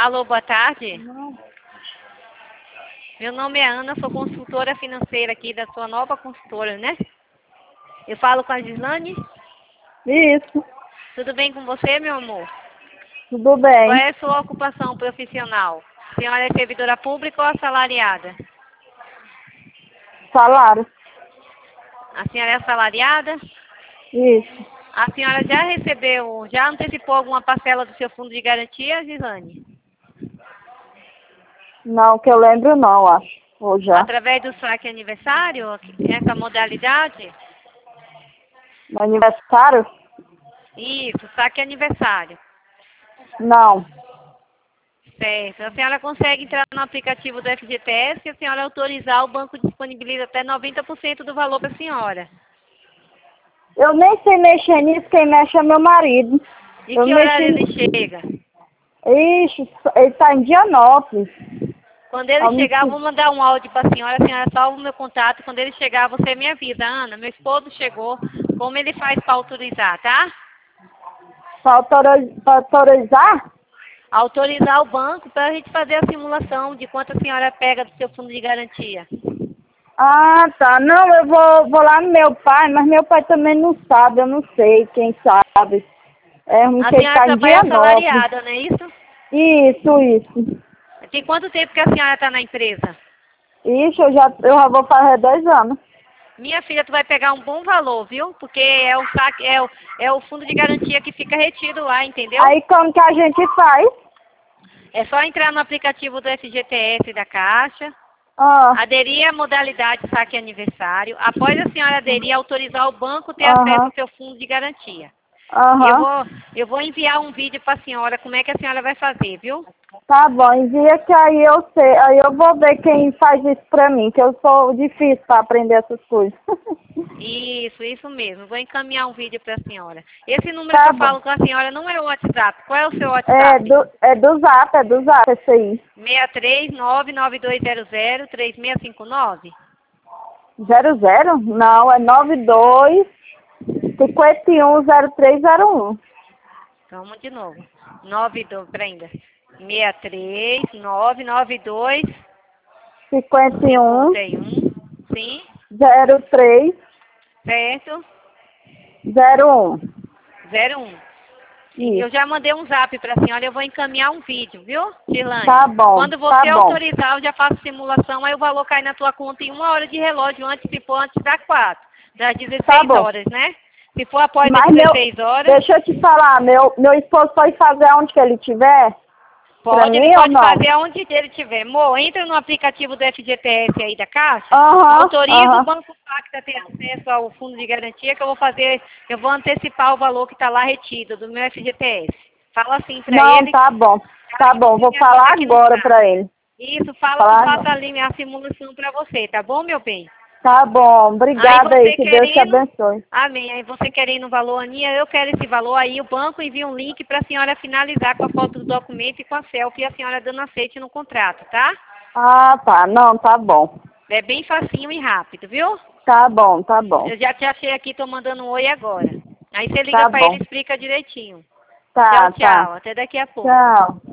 Alô, boa tarde. Não. Meu nome é Ana, sou consultora financeira aqui da sua nova consultora, né? Eu falo com a Gislane. Isso, Tudo bem com você, meu amor? tudo Qual bem. é a sua ocupação profissional? A senhora é servidora pública ou assalariada? Salário. A senhora é assalariada? Isso. A senhora já antecipou alguma parcela do seu fundo de garantia, Gislane? Não, que eu lembro não, acho. Ou já. Através do saque aniversário, essa modalidade? No aniversário? Isso, saque aniversário. Não. Certo. A senhora consegue entrar no aplicativo do FGTS e a senhora autorizar, o banco disponibiliza até 90% do valor para a senhora. Eu nem sei mexer nisso, quem mexe é meu marido. E Eu que horário ele mexi... chega? Ixi, ele tá em Dianópolis. Quando ele Eu me... chegar, eu vou mandar um áudio para a senhora salva o meu contato. Quando ele chegar, você me avisa. Ana, meu esposo chegou, como ele faz para autorizar, tá? Pra autorizar? Autorizar o banco para a gente fazer a simulação de quanto a senhora pega do seu fundo de garantia. Ah, tá. Não, eu vou lá no meu pai, mas meu pai também não sabe, eu não sei quem sabe. É ruim A que ele senhora tá em trabalha Dianópolis. assalariada, não é isso? Isso. Tem quanto tempo que a senhora está na empresa? Ixi, eu já vou fazer 2 anos. Minha filha, tu vai pegar um bom valor, viu? Porque é o saque, é o fundo de garantia que fica retido lá, entendeu? Aí como que a gente faz? É só entrar no aplicativo do FGTS da Caixa, Ah, aderir à modalidade saque aniversário. Após a senhora aderir, autorizar o banco ter acesso aham, ao seu fundo de garantia. aham. Eu vou enviar um vídeo para a senhora como é que a senhora vai fazer, viu? Tá bom, envia que aí eu sei. Aí eu vou ver quem faz isso pra mim, que eu sou difícil pra aprender essas coisas. Isso mesmo. Vou encaminhar um vídeo para a senhora. Esse número que Tá eu bom. falo com a senhora não é o WhatsApp. Qual é o seu WhatsApp? É do Zap esse aí. 63992003659? 00? Não, é 92 510301. Vamos de novo. 92, peraí ainda. 63992 51 51. Sim, 03 certo. 01. 01. Sim, eu Isso. já mandei um zap para a senhora, eu vou encaminhar um vídeo, viu, Silane? Tá bom, Quando tá você bom. autorizar, eu já faço simulação, aí o valor cai na tua conta em 1 hora de relógio, antes, se for antes das 4, das 16 Tá bom. horas, né? Se for após as Mas 16 horas, deixa eu te falar, meu esposo pode fazer onde que ele tiver? Pra pode, mim ele ou pode não? fazer aonde ele tiver. Mo, entra no aplicativo do FGTS aí da Caixa, Aham, autoriza o aham. Banco Pacta a ter acesso ao fundo de garantia que eu vou antecipar o valor que está lá retido do meu FGTS. Fala assim para Não, ele. tá bom. Tá bom, vou Me avisa falar aqui no agora chat. pra ele. Isso, fala que Falar faça agora. ali a simulação para você, tá bom, meu bem? Tá bom, Aí obrigada aí, você que Deus te querendo, abençoe. amém. Aí você querendo o valor, Aninha, eu quero esse valor. Aí o banco envia um link para a senhora finalizar com a foto do documento e com a selfie e a senhora dando aceite no contrato, tá? Ah, tá, não, tá bom. É bem facinho e rápido, viu? Tá bom, tá bom. Eu já te achei aqui, tô mandando um oi agora. Aí você liga Tá para ele e bom. explica direitinho. Tchau, Tá. tchau. Até daqui a pouco. Tchau.